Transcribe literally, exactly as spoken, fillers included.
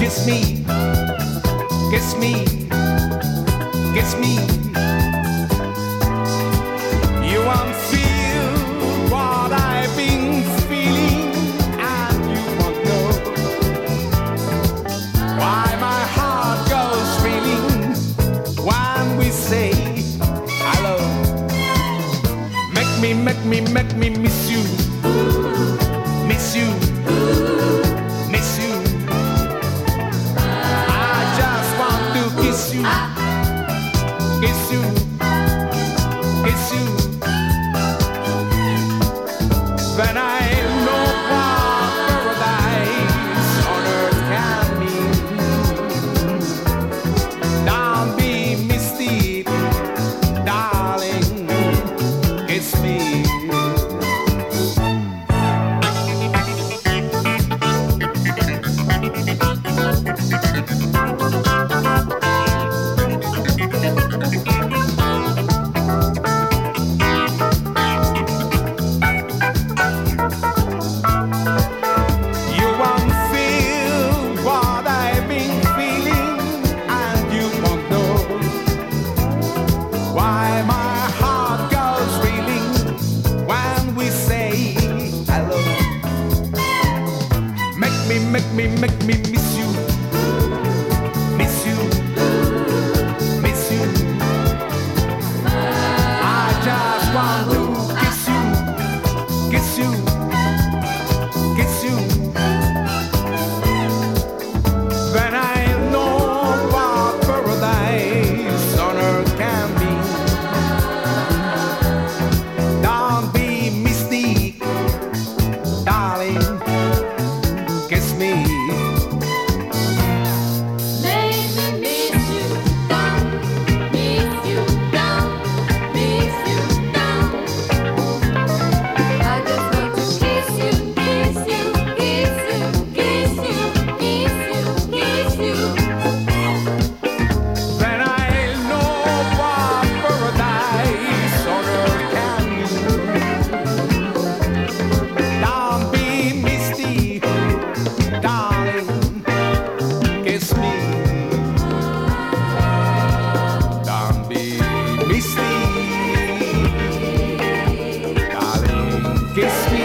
kiss me, kiss me, kiss me. You won't feel what I've been feeling, and you won't know why my heart goes reeling when we say hello. Make me, make me, make me miss you, miss you. Kiss you, kiss you, kiss you. When I know what paradise on earth can be. Don't be misty, darling, kiss me. Make me, make me miss you, miss you, miss you. I just want to kiss you, kiss you, kiss you. When I know what paradise on earth can be. Don't be misty, darling. Kiss me. Make me miss you down, miss you down, miss you down. I just want to kiss you, kiss you, kiss you, kiss you, kiss you, kiss you. When I know what paradise on earth can be. Don't be misty, darling, kiss me. Don't be misty, darling, kiss me.